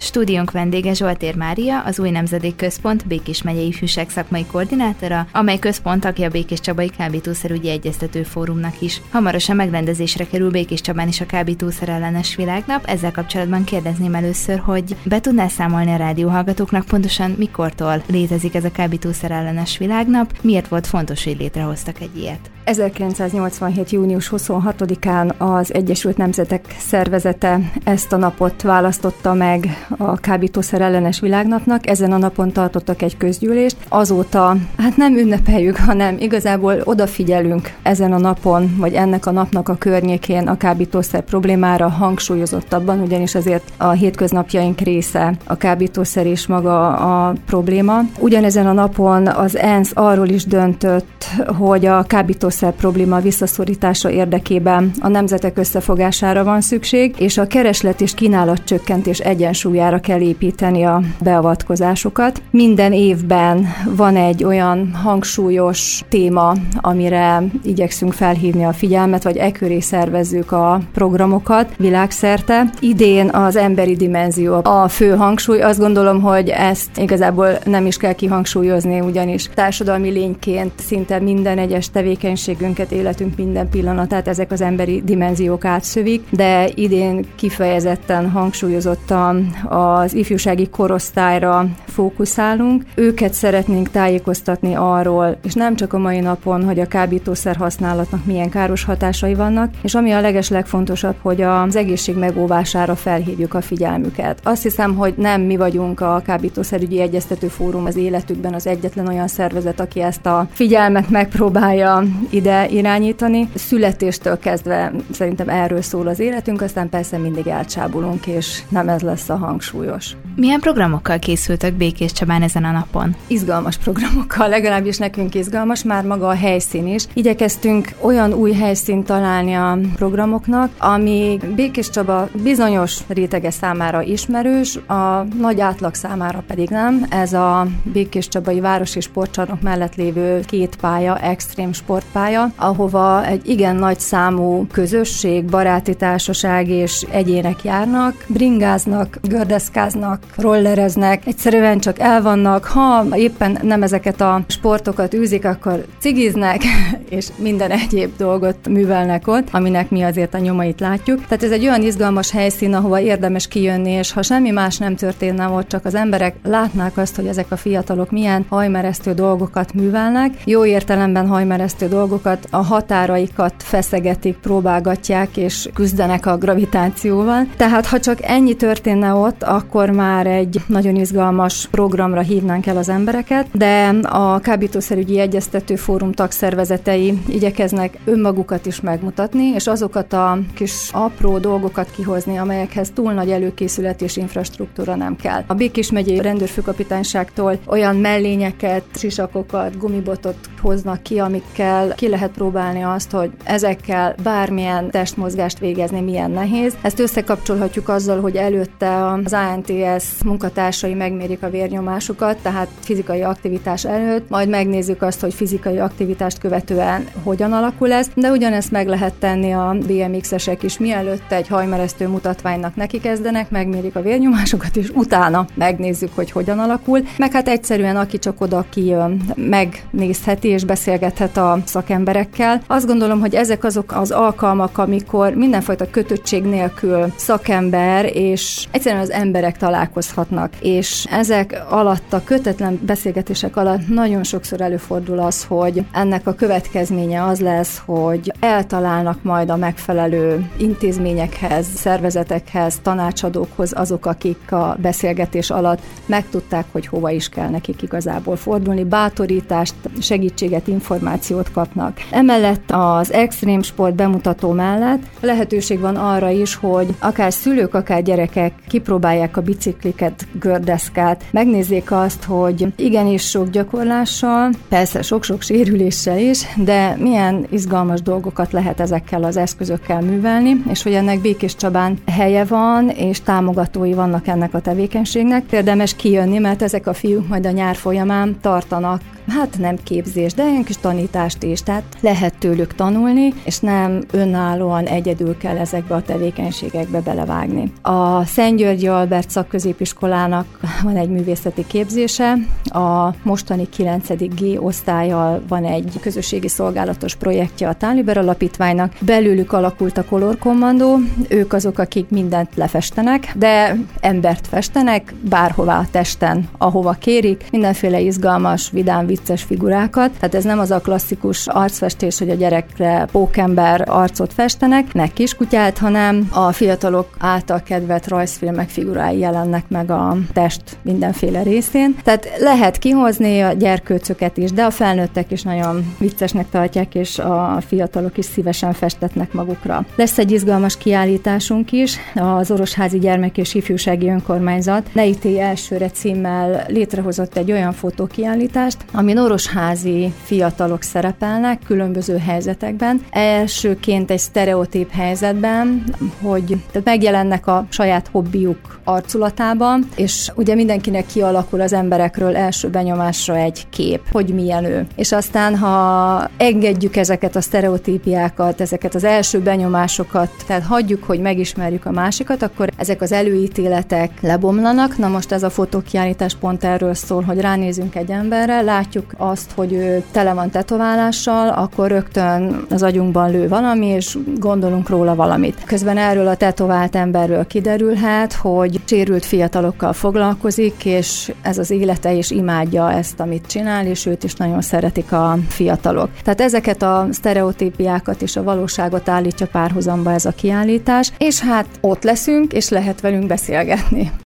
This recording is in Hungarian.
Stúdiónk vendége Zsoltér Mária, az Új Nemzedék Központ Békés megyei ifjúság szakmai koordinátora, amely központ tagja a Békéscsabai Kábítószerügyi Egyeztető Fórumnak is. Hamarosan megrendezésre kerül Békéscsabán is a kábítószer ellenes világnap. Ezzel kapcsolatban kérdezném először, hogy be tudnál számolni a rádióhallgatóknak pontosan mikortól létezik ez a kábítószer ellenes világnap, miért volt fontos, hogy létrehoztak egy ilyet? 1987. június 26-án az Egyesült Nemzetek Szervezete ezt a napot választotta meg a kábítószer ellenes világnapnak. Ezen a napon tartottak egy közgyűlést. Azóta, nem ünnepeljük, hanem igazából odafigyelünk ezen a napon, vagy ennek a napnak a környékén a kábítószer problémára hangsúlyozottabban, ugyanis azért a hétköznapjaink része a kábítószer és maga a probléma. Ugyanezen a napon az ENSZ arról is döntött, hogy a kábítószer probléma visszaszorítása érdekében a nemzetek összefogására van szükség, és a kereslet és kínálat csökkentés egyensúlyára kell építeni a beavatkozásokat. Minden évben van egy olyan hangsúlyos téma, amire igyekszünk felhívni a figyelmet, vagy eköré szervezzük a programokat világszerte. Idén az emberi dimenzió a fő hangsúly. Azt gondolom, hogy ezt igazából nem is kell kihangsúlyozni, ugyanis társadalmi lényként szinte minden egyes tevékenységünket, életünk minden pillanatát ezek az emberi dimenziók átszövik, de idén kifejezetten hangsúlyozottan az ifjúsági korosztályra fókuszálunk. Őket szeretnénk tájékoztatni arról, és nem csak a mai napon, hogy a kábítószer használatnak milyen káros hatásai vannak, és ami a legfontosabb, hogy az egészség megóvására felhívjuk a figyelmüket. Azt hiszem, hogy nem mi vagyunk a Kábítószerügyi Egyeztető Fórum az életükben az egyetlen olyan szervezet, aki ezt a figyelmet megpróbálja ide irányítani. Születéstől kezdve szerintem erről szól az életünk, aztán persze mindig elcsábulunk, és nem ez lesz a hangsúlyos. Milyen programokkal készültek Békéscsabán ezen a napon? Izgalmas programokkal, legalábbis nekünk izgalmas, már maga a helyszín is. Igyekeztünk olyan új helyszínt találni a programoknak, ami Békéscsaba bizonyos rétege számára ismerős, a nagy átlag számára pedig nem. Ez a Békéscsabai Városi Sportcsarnok mellett lévő két pálya, extrém sportpálya, ahova egy igen nagy számú közösség, baráti társaság és egyének járnak, bringáznak, gördeszkáznak, rollereznek, egyszerűen csak elvannak, ha éppen nem ezeket a sportokat űzik, akkor cigiznek, és minden egyéb dolgot művelnek ott, aminek mi azért a nyomait látjuk. Tehát ez egy olyan izgalmas helyszín, ahova érdemes kijönni, és ha semmi más nem történne ott, csak az emberek látnák azt, hogy ezek a fiatalok milyen hajmeresztő dolgokat művelnek, jó értelemben hajmeresztő dolgokat, a határaikat feszegetik, próbálgatják, és küzdenek a gravitációval. Tehát ha csak ennyi történne ott, akkor már egy nagyon izgalmas programra hívnánk el az embereket, de a Kábítószerügyi Egyeztető Fórum tagszervezetei igyekeznek önmagukat is megmutatni, és azokat a kis apró dolgokat kihozni, amelyekhez túl nagy előkészület és infrastruktúra nem kell. A Békés megyei rendőrfőkapitányságtól olyan mellényeket, sisakokat, gumibotot hoznak ki, amikkel ki lehet próbálni azt, hogy ezekkel bármilyen testmozgást végezni milyen nehéz. Ezt összekapcsolhatjuk azzal, hogy előtte az ANTS munkatársai megmérik a vérnyomásukat, tehát fizikai aktivitás előtt, majd megnézzük azt, hogy fizikai aktivitást követően hogyan alakul ez, de ugyanezt meg lehet tenni a BMX-esek is, mielőtt egy hajmeresztő mutatványnak neki kezdenek, megmérik a vérnyomásukat, és utána megnézzük, hogy hogyan alakul, meg hát egyszerűen aki csak oda kijön, megnézheti és beszélgethet a szakemberekkel. Azt gondolom, hogy ezek azok az alkalmak, amikor mindenfajta kötöttség nélkül szakember és egyszerűen az emberek találkozhatnak, és ezek alatt a kötetlen beszélgetések alatt nagyon sokszor előfordul az, hogy ennek a következménye az lesz, hogy eltalálnak majd a megfelelő intézményekhez, szervezetekhez, tanácsadókhoz azok, akik a beszélgetés alatt megtudták, hogy hova is kell nekik igazából fordulni, bátorítást, segítséget, információt kapnak. Emellett az extrém sport bemutató mellett lehetőség van arra is, hogy akár szülők, akár gyerekek kipróbálják a bicikliket, gördeszkát, megnézzék azt, hogy igenis sok gyakorlással, persze sok-sok sérüléssel is, de milyen izgalmas dolgokat lehet ezekkel az eszközökkel művelni, és hogy ennek Békéscsabán helye van, és támogatói vannak ennek a tevékenységnek. Érdemes kijönni, mert ezek a fiúk majd a nyár folyamán tartanak nem képzést, de ilyen kis tanítást is, tehát lehet tőlük tanulni, és nem önállóan egyedül kell ezekbe a tevékenységekbe belevágni. A Szent-Györgyi Albert Szakközépiskolának van egy művészeti képzése, a mostani 9. G osztállyal van egy közösségi szolgálatos projektje a Tánliber Alapítványnak, belőlük alakult a Color Commando, ők azok, akik mindent lefestenek, de embert festenek, bárhová a testen, ahova kérik, mindenféle izgalmas, vidám, vicces figurákat, tehát ez nem az a klasszikus arcfestés, hogy a gyerekre pókember arcot festenek, meg kiskutyát, hanem a fiatalok által kedvelt rajzfilmek figurái jelennek meg a test mindenféle részén. Tehát lehet kihozni a gyerkőcöket is, de a felnőttek is nagyon viccesnek tartják, és a fiatalok is szívesen festetnek magukra. Lesz egy izgalmas kiállításunk is, az Orosházi Gyermek és Ifjúsági Önkormányzat Ne ítélj elsőre címmel létrehozott egy olyan fotókiállítást, amin orosházi fiatalok szerepelnek különböző helyzetekben. Elsőként egy sztereotíp helyzetben, hogy megjelennek a saját hobbiuk arculatában, és ugye mindenkinek kialakul az emberekről első benyomásra egy kép, hogy milyen ő. És aztán, ha engedjük ezeket a sztereotípiákat, ezeket az első benyomásokat, tehát hagyjuk, hogy megismerjük a másikat, akkor ezek az előítéletek lebomlanak. Na most ez a fotókiállítás pont erről szól, hogy ránézünk egy emberre, látjuk azt, hogy ő tele van tetoválással, akkor rögtön az agyunkban lő valami, és gondolunk róla valamit. Közben erről a tetovált emberről kiderülhet, hogy sérült fiatalokkal foglalkozik, és ez az élete is imádja ezt, amit csinál, és őt is nagyon szeretik a fiatalok. Tehát ezeket a sztereotípiákat és a valóságot állítja párhuzamba ez a kiállítás, és hát ott leszünk, és lehet velünk beszélgetni.